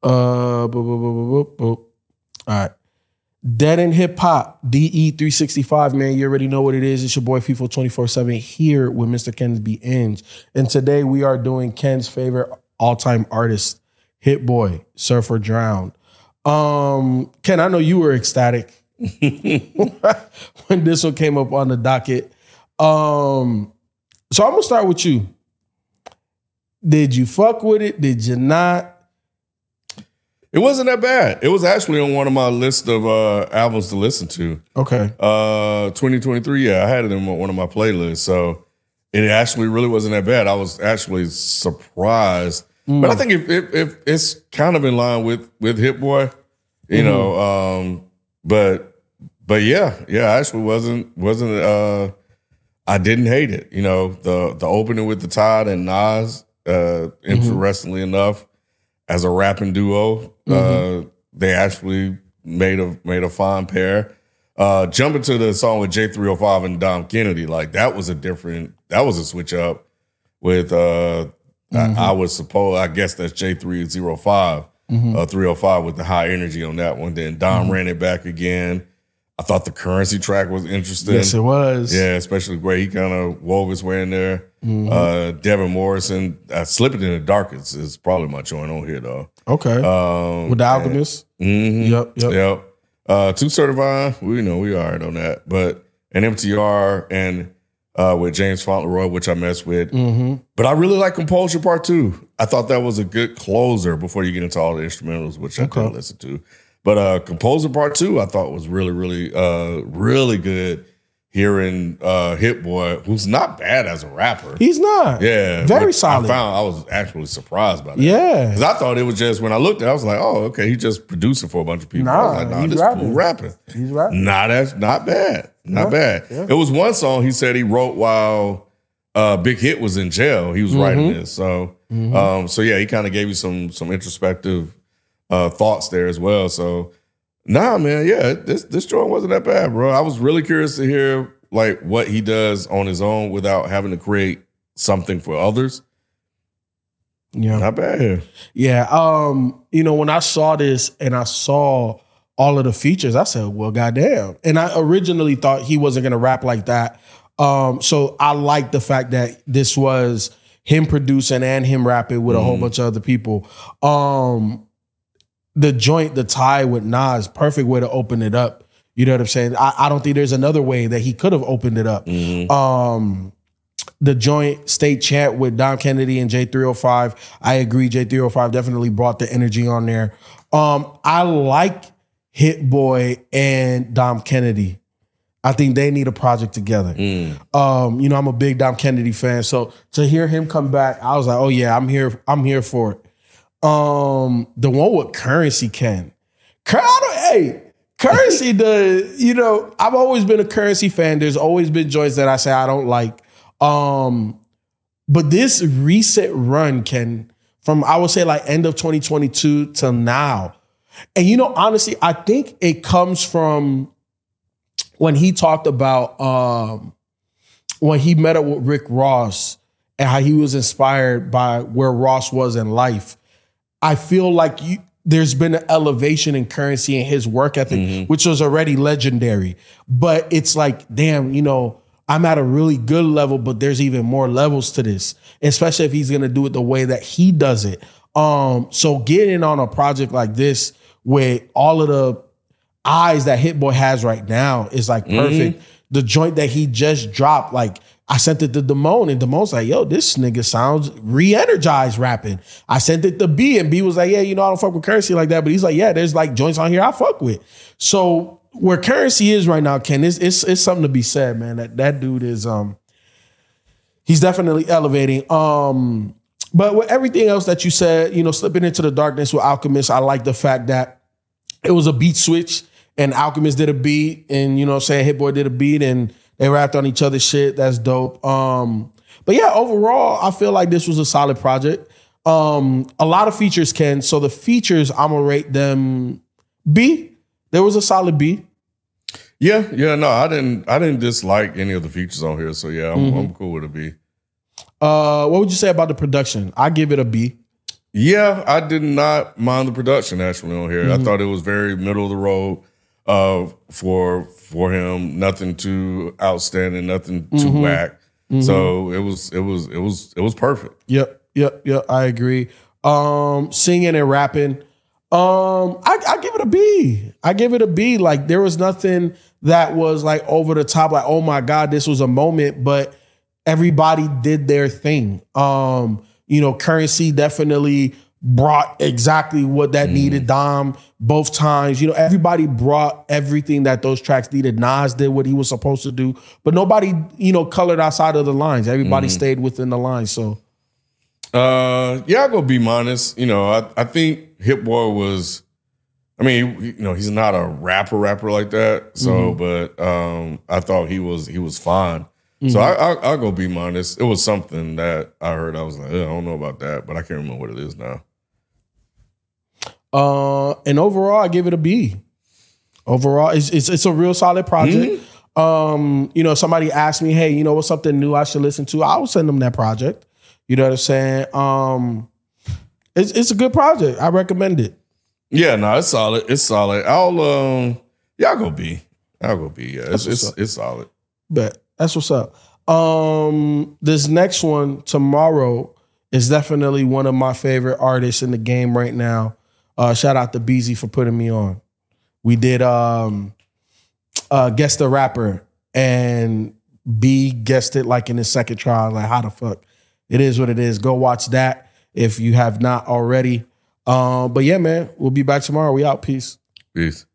All right. Dead in Hip Hop, DE365, man. You already know what it is. It's your boy FIFO 24/7 here with Mr. Ken B. Inge. And today we are doing Ken's favorite all-time artist, Hit Boy, Surf or Drown. Ken, I know you were ecstatic when this one came up on the docket. So I'm gonna start with you. Did you fuck with it? Did you not? It wasn't that bad. It was actually on one of my list of albums to listen to. Okay. 2023, yeah, I had it in one of my playlists. So it actually really wasn't that bad. I was actually surprised. But I think if it's kind of in line with Hit Boy, you know. But yeah, I actually wasn't. I didn't hate it. You know, the opening with the Tide and Nas. Interestingly enough, as a rapping duo, they actually made a fine pair. Jumping to the song with J305 and Dom Kennedy, like that was a switch up with I guess that's J305, 305 with the high energy on that one. Then Dom ran it back again. I thought the Currency track was interesting. Yes, it was. Yeah, especially the way he kind of wove his way in there. Devin Morrison, Slipping in the Dark is probably my joint on here, though. Okay. With The Alchemist. Yep. Too Certified, we all right on that. But an MTR and with James Fauntleroy, which I messed with. But I really like Composure Part 2. I thought that was a good closer before you get into all the instrumentals, which I didn't listen to. But Composer Part 2, I thought was really, really, really good. Hearing Hit Boy, who's not bad as a rapper. He's not. Yeah. Very solid. I was actually surprised by that. Yeah. Because I thought it was just, when I looked at it, I was like, oh, okay, he's just producing for a bunch of people. He's this rapping. fool rapping. He's rapping. That's not bad. Not bad. Yeah. It was one song he said he wrote while Big Hit was in jail. He was writing this. So, so yeah, he kind of gave you some introspective thoughts there as well. So, nah, man, yeah, this joint wasn't that bad, bro. I was really curious to hear like what he does on his own without having to create something for others. Yeah, not bad. Yeah, when I saw this and I saw all of the features, I said, "Well, goddamn!" And I originally thought he wasn't gonna rap like that. So I like the fact that this was him producing and him rapping with a whole bunch of other people. The joint, the tie with Nas, perfect way to open it up. You know what I'm saying? I don't think there's another way that he could have opened it up. The joint, State Champ with Dom Kennedy and J305. I agree. J305 definitely brought the energy on there. I like Hit Boy and Dom Kennedy. I think they need a project together. I'm a big Dom Kennedy fan. So to hear him come back, I was like, oh yeah, I'm here for it. The one with Currency, Ken. Currency, I've always been a Currency fan. There's always been joints that I say I don't like. But this recent run, Ken, from I would say like end of 2022 till now. And honestly, I think it comes from when he talked about when he met up with Rick Ross and how he was inspired by where Ross was in life. I feel like there's been an elevation in Currency and his work ethic, which was already legendary. But it's like, damn, I'm at a really good level, but there's even more levels to this, especially if he's going to do it the way that he does it. So getting on a project like this with all of the eyes that Hit Boy has right now is like perfect. The joint that he just dropped, like, I sent it to Damone, and Damone's like, yo, this nigga sounds re-energized rapping. I sent it to B, and B was like, yeah, I don't fuck with Currency like that. But he's like, yeah, there's like joints on here I fuck with. So where Currency is right now, Ken, it's something to be said, man. That dude is, he's definitely elevating. But with everything else that you said, Slipping into the Darkness with Alchemist, I like the fact that it was a beat switch, and Alchemist did a beat, and, Hit Boy did a beat, and they rapped on each other's shit. That's dope. But yeah, overall, I feel like this was a solid project. A lot of features, Ken. So the features, I'm gonna rate them B. There was a solid B. Yeah, no, I didn't dislike any of the features on here. So yeah, I'm cool with a B. What would you say about the production? I give it a B. Yeah, I did not mind the production actually on here. I thought it was very middle of the road for him. Nothing too outstanding, nothing too whack. So it was perfect. Yep. I agree. Singing and rapping. I give it a B. I give it a B. Like there was nothing that was like over the top, like, oh my God, this was a moment, but everybody did their thing. Currency definitely brought exactly what that needed. Dom both times, everybody brought everything that those tracks needed. Nas did what he was supposed to do, but nobody, colored outside of the lines. Everybody stayed within the lines. So, I'll go B-. I think Hit Boy was, he's not a rapper like that. So, but I thought he was fine. So I'll go B-. It was something that I heard. I was like, I don't know about that, but I can't remember what it is now. And overall, I give it a B. Overall, it's a real solid project. Somebody asked me, hey, what's something new I should listen to? I will send them that project. You know what I'm saying? It's a good project. I recommend it. Yeah, no, it's solid. It's solid. I'll go B. I'll go B. Yeah, it's solid. Bet. That's what's up. This next one, Tomorrow, is definitely one of my favorite artists in the game right now. Shout out to Beezy for putting me on. We did Guess the Rapper, and B guessed it like in his second try. Like, how the fuck? It is what it is. Go watch that if you have not already. But yeah, man, we'll be back tomorrow. We out. Peace. Peace.